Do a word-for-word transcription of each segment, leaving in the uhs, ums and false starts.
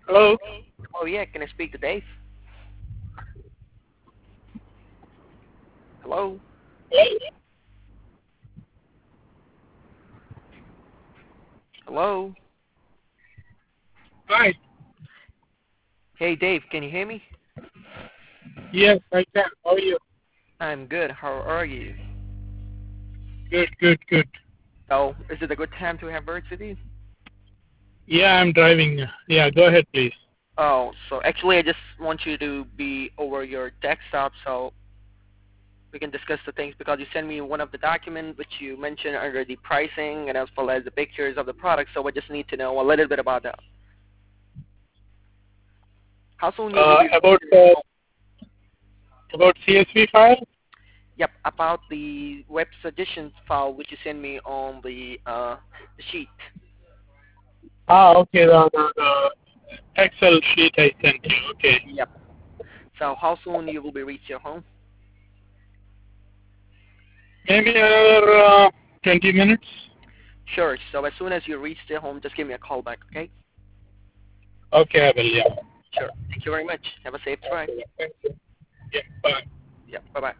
Hello. Oh yeah, can I speak to Dave? Hello? Hello? Hi. Hey Dave, can you hear me? Yes, I can. How are you? I'm good. How are you? Good, good, good. Oh, is it a good time to have words with you? Yeah, I'm driving. Yeah, go ahead, please. Oh, so actually I just want you to be over your desktop so we can discuss the things because you sent me one of the documents which you mentioned under the pricing and as well as the pictures of the product, so I just need to know a little bit about that. How soon you will Uh, be about uh, about C S V file. Yep, about the web suggestions file which you sent me on the uh the sheet. Ah, okay. The, the, the Excel sheet I sent you. Okay. Yep. So how soon you will be reach your home? Maybe another uh, twenty minutes. Sure. So as soon as you reach the home, just give me a call back, okay? Okay, I will. Yeah. Sure. Thank you very much. Have a safe drive. Okay. Thank you. Yeah. Bye. Yeah. Bye-bye.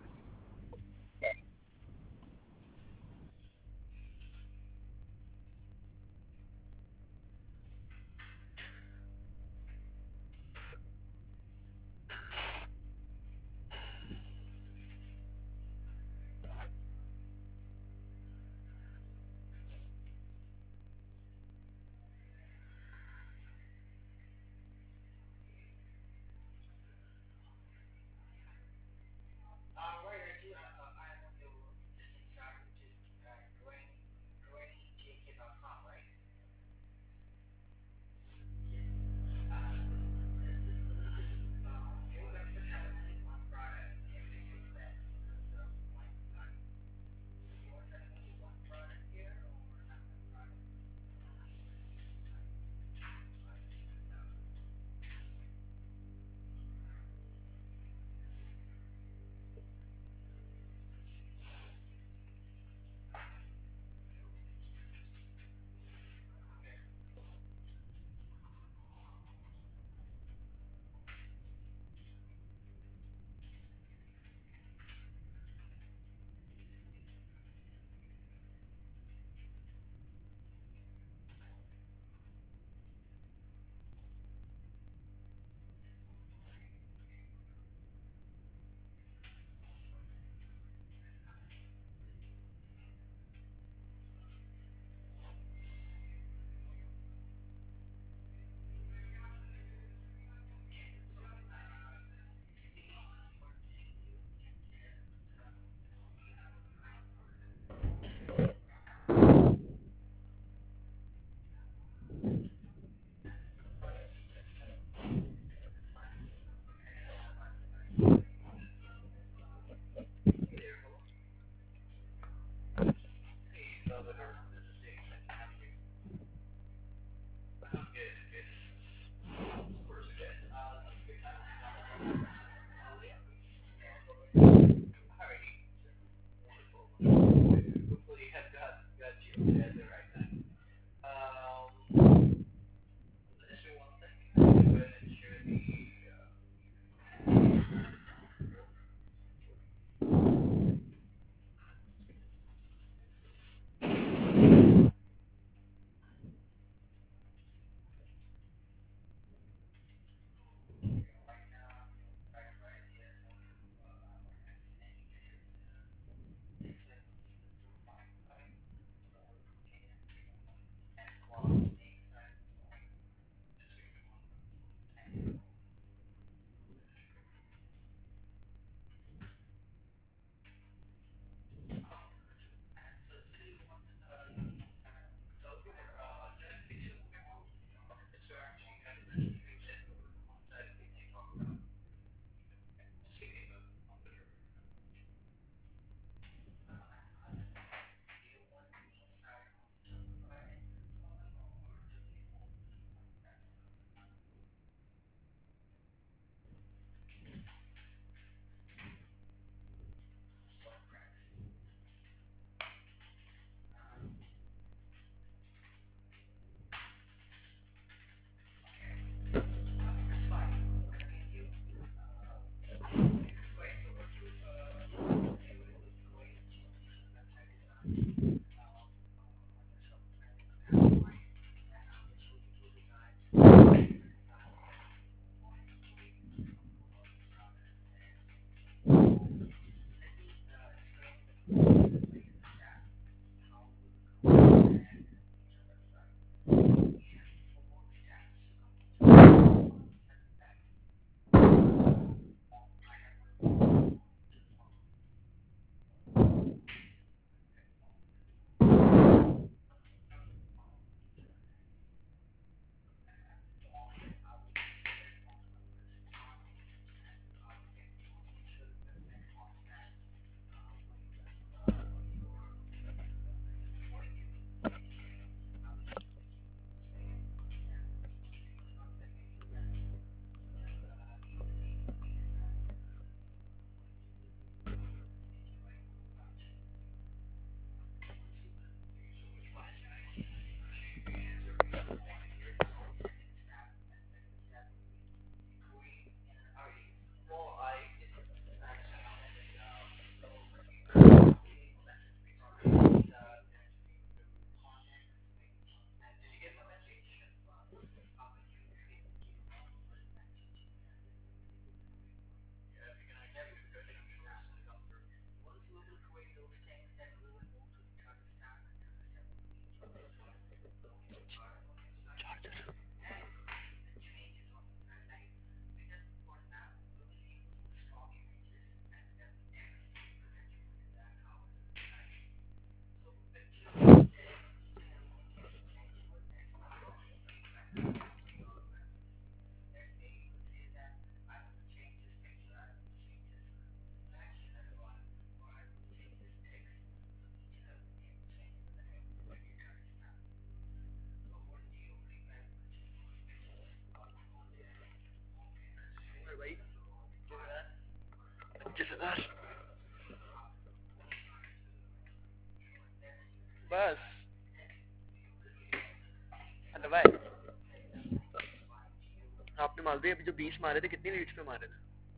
संभाल रही है. अभी जो बीस मारे थे कितनी Leeds पे मारे थे?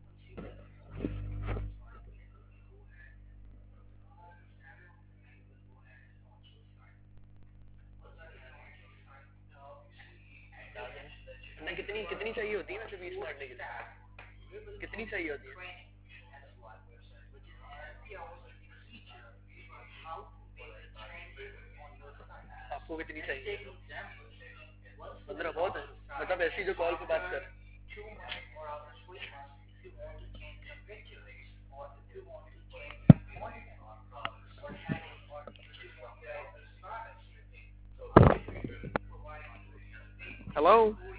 ना कितनी कितनी चाहिए होती है वैसे बीस मारने के लिए? कितनी चाहिए होती है? आपको कितनी चाहिए? पंद्रह बहुत है. मतलब ऐसी जो कॉल पे बात कर. Hello?